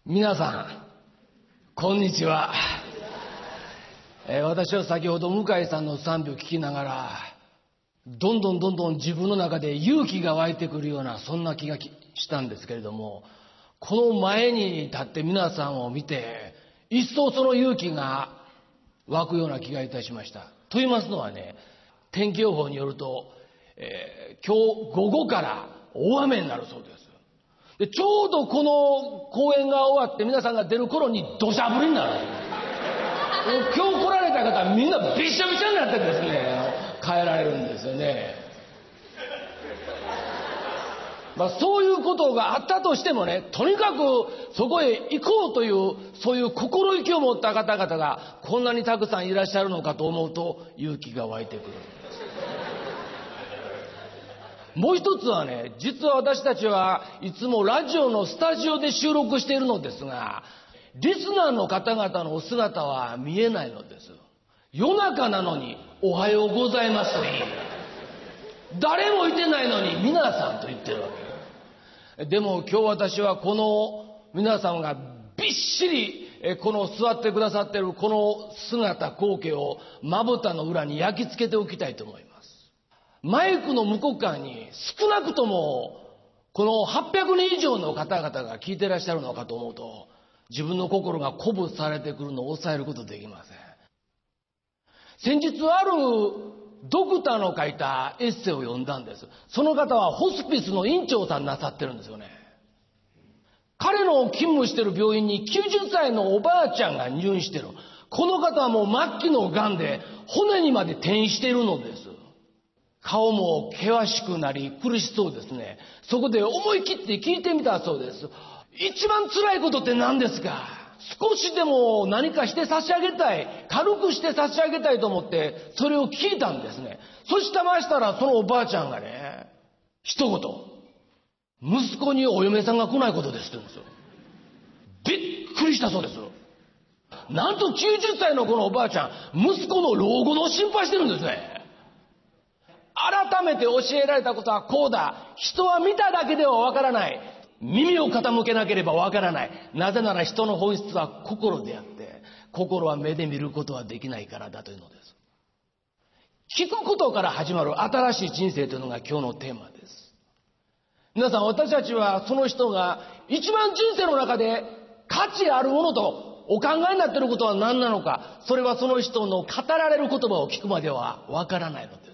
皆さんこんにちは。私は先ほど向井さんの賛美を聞きながらどんどん自分の中で勇気が湧いてくるようなそんな気がしたんですけれども、この前に立って皆さんを見て一層その勇気が湧くような気がいたしました。と言いますのはね、天気予報によると、今日午後から大雨になるそうです。でちょうどこの公演が終わって皆さんが出る頃に土砂降りになるんです。今日来られた方はみんなびしゃびしゃになってですね、帰られるんですよね。そういうことがあったとしてもね、とにかくそこへ行こうというそういう心意気を持った方々がこんなにたくさんいらっしゃるのかと思うと勇気が湧いてくるんです。もう一つはね、実は私たちはいつもラジオのスタジオで収録しているのですが、リスナーの方々のお姿は見えないのです。夜中なのにおはようございますと言い、誰もいてないのに皆さんと言ってるわけ。でも今日私はこの皆さんがびっしりこの座ってくださっているこの姿光景をまぶたの裏に焼き付けておきたいと思います。マイクの向こう側に少なくともこの800人以上の方々が聞いてらっしゃるのかと思うと、自分の心が鼓舞されてくるのを抑えることできません。先日あるドクターの書いたエッセイを読んだんです。その方はホスピスの院長さんなさってるんですよね。彼の勤務してる病院に90歳のおばあちゃんが入院してる。この方はもう末期の癌で骨にまで転移しているのです。顔も険しくなり苦しそうですね。そこで思い切って聞いてみたそうです。一番辛いことって何ですか？少しでも何かして差し上げたい、軽くして差し上げたいと思ってそれを聞いたんですね。そしたらそのおばあちゃんがね、一言、息子にお嫁さんが来ないことですって言うんですよ。びっくりしたそうです。なんと90歳のこのおばあちゃん、息子の老後の心配してるんですね。改めて教えられたことはこうだ。人は見ただけではわからない。耳を傾けなければわからない。なぜなら人の本質は心であって、心は目で見ることはできないからだというのです。聞くことから始まる新しい人生というのが今日のテーマです。皆さん、私たちはその人が一番人生の中で価値あるものとお考えになっていることは何なのか、それはその人の語られる言葉を聞くまではわからないのです。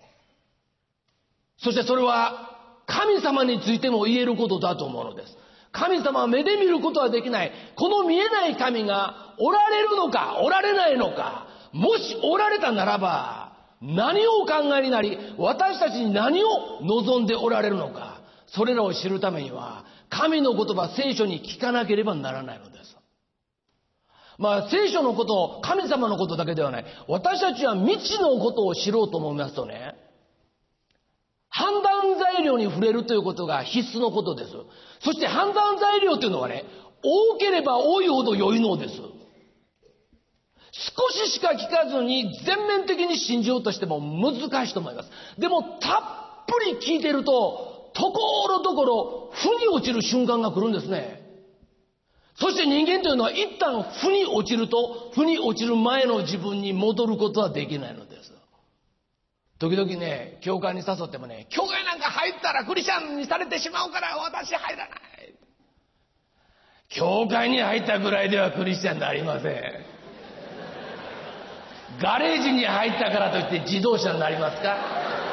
そしてそれは神様についても言えることだと思うのです。神様は目で見ることはできない。この見えない神がおられるのかおられないのか、もしおられたならば何をお考えになり、私たちに何を望んでおられるのか、それらを知るためには神の言葉、聖書に聞かなければならないのです。聖書のこと、神様のことだけではない。私たちは未知のことを知ろうと思いますとね、判断材料に触れるということが必須のことです。そして判断材料というのはね、多ければ多いほど良いのです。少ししか聞かずに全面的に信じようとしても難しいと思います。でもたっぷり聞いていると、ところどころ負に落ちる瞬間が来るんですね。そして人間というのは一旦負に落ちると、負に落ちる前の自分に戻ることはできないのです。時々ね、教会に誘ってもね、教会なんか入ったらクリスチャンにされてしまうから私入らない。教会に入ったぐらいではクリスチャンになりません。ガレージに入ったからといって自動車になりますか？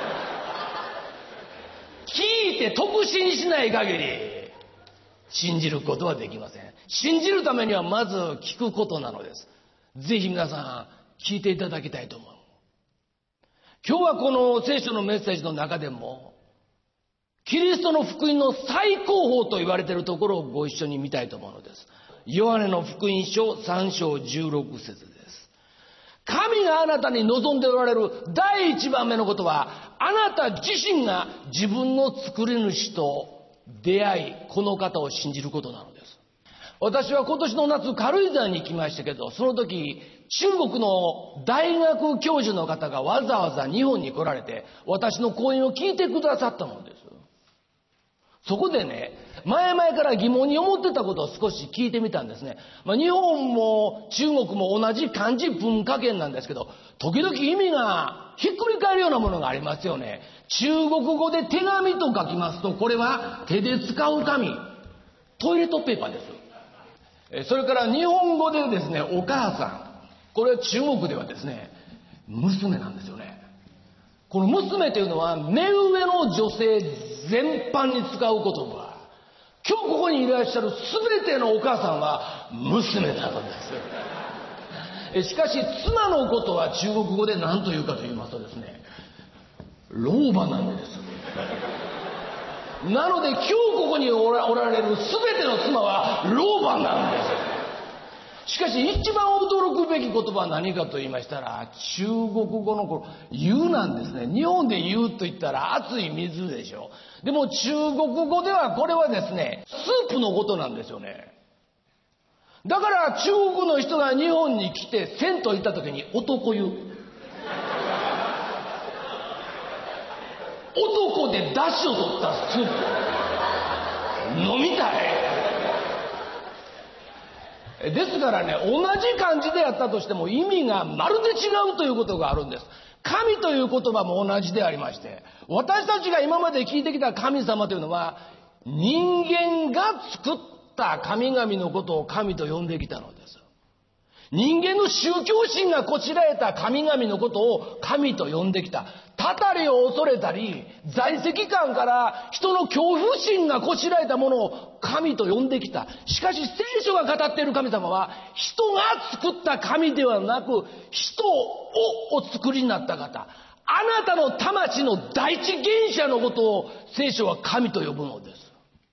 聞いて得心しない限り信じることはできません。信じるためにはまず聞くことなのです。ぜひ皆さん聞いていただきたいと思う。今日はこの聖書のメッセージの中でもキリストの福音の最高峰と言われているところをご一緒に見たいと思うのです。ヨハネの福音書3章16節です。神があなたに望んでおられる第一番目のことは、あなた自身が自分の作り主と出会い、この方を信じることなのです。私は今年の夏軽井沢に行きましたけど、その時中国の大学教授の方がわざわざ日本に来られて私の講演を聞いてくださったのです。 そこでね、前々から疑問に思ってたことを少し聞いてみたんですね。日本も中国も同じ漢字文化圏なんですけど、時々意味がひっくり返るようなものがありますよね。中国語で手紙と書きますと、これは手で使う紙、トイレットペーパーです。それから日本語でですね、お母さん、これは中国ではですね、娘なんですよね。この娘というのは目上の女性全般に使う言葉。今日ここにいらっしゃる全てのお母さんは娘なのです。しかし妻のことは中国語で何というかと言いますとですね、老婆なんです。なので今日ここにおられる全ての妻は老婆なんです。しかし一番驚くべき言葉は何かと言いましたら、中国語の湯なんですね。日本で湯と言ったら熱い水でしょ。でも中国語ではこれはですね、スープのことなんですよね。だから中国の人が日本に来て銭湯行った時に男湯。男で出汁を取ったスープ。飲みたい。ですからね、同じ漢字であったとしても意味がまるで違うということがあるんです。神という言葉も同じでありまして、私たちが今まで聞いてきた神様というのは、人間が作った神々のことを神と呼んできたのです。人間の宗教心がこしらえた神々のことを神と呼んできた。たたりを恐れたり、在籍感から人の恐怖心がこしらえたものを神と呼んできた。しかし聖書が語っている神様は、人が作った神ではなく、人をお作りになった方。あなたの魂の第一原者のことを聖書は神と呼ぶのです。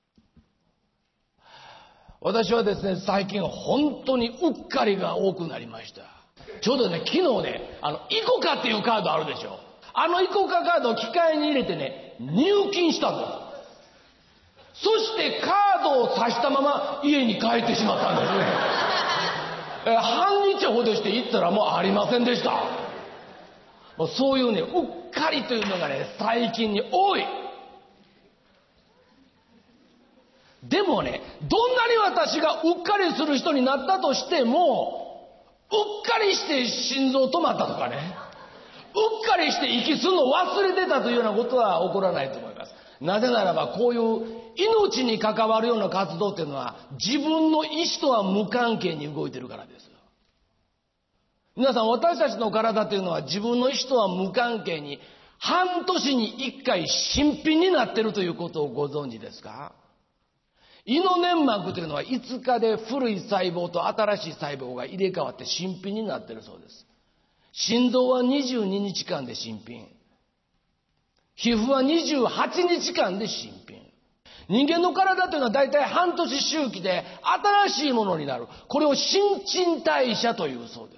私はですね、最近本当にうっかりが多くなりました。ちょうどね、昨日ね、イコカっていうカードあるでしょ。イコカカードを機械に入れてね、入金したんです。そしてカードを挿したまま家に帰ってしまったんですね。半日ほどして行ったらもうありませんでした。そういうね、うっかりというのがね、最近に多い。でもね、どんなに私がうっかりする人になったとしても、うっかりして心臓止まったとかね、うっかりして息するの忘れてたというようなことは起こらないと思います。なぜならばこういう命に関わるような活動っていうのは自分の意思とは無関係に動いてるからです。皆さん、私たちの体というのは自分の意思とは無関係に半年に1回新品になっているということをご存知ですか？胃の粘膜というのは5日で古い細胞と新しい細胞が入れ替わって新品になっているそうです。心臓は22日間で新品。皮膚は28日間で新品。人間の体というのは大体半年周期で新しいものになる。これを新陳代謝というそうです。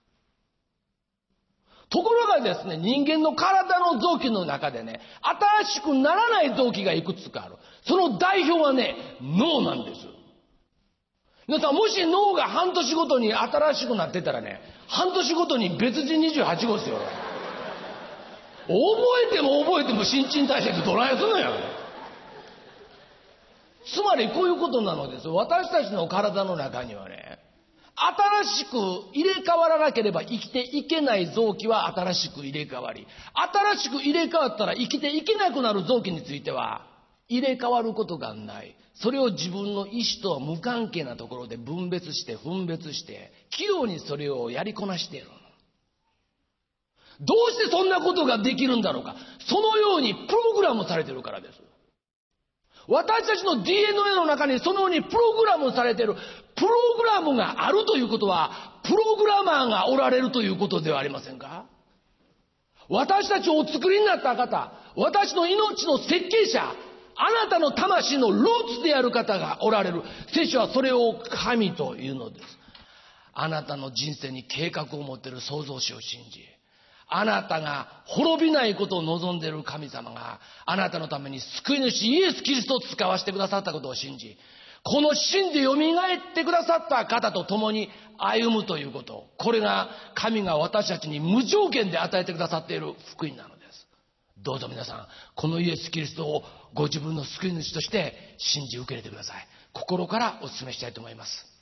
ところがですね、人間の体の臓器の中でね、新しくならない臓器がいくつかある。その代表はね、脳なんです。皆さん、もし脳が半年ごとに新しくなってたらね、半年ごとに別人28号ですよ。覚えても新陳代謝ってどないすんのよ。つまりこういうことなのです。私たちの体の中にはね、新しく入れ替わらなければ生きていけない臓器は新しく入れ替わり、新しく入れ替わったら生きていけなくなる臓器については入れ替わることがない。それを自分の意思とは無関係なところで分別して分別して器用にそれをやりこなしているの。どうしてそんなことができるんだろうか。そのようにプログラムされているからです。私たちの DNA の中にそのようにプログラムされているプログラムがあるということは、プログラマーがおられるということではありませんか？私たちをお作りになった方、私の命の設計者、あなたの魂のルーツである方がおられる。聖書はそれを神というのです。あなたの人生に計画を持っている創造主を信じ、あなたが滅びないことを望んでいる神様があなたのために救い主イエス・キリストを使わせてくださったことを信じ、この死んで蘇ってくださった方と共に歩むということ、これが神が私たちに無条件で与えてくださっている福音なのです。どうぞ皆さん、このイエス・キリストをご自分の救い主として信じ受け入れてください。心からお勧めしたいと思います。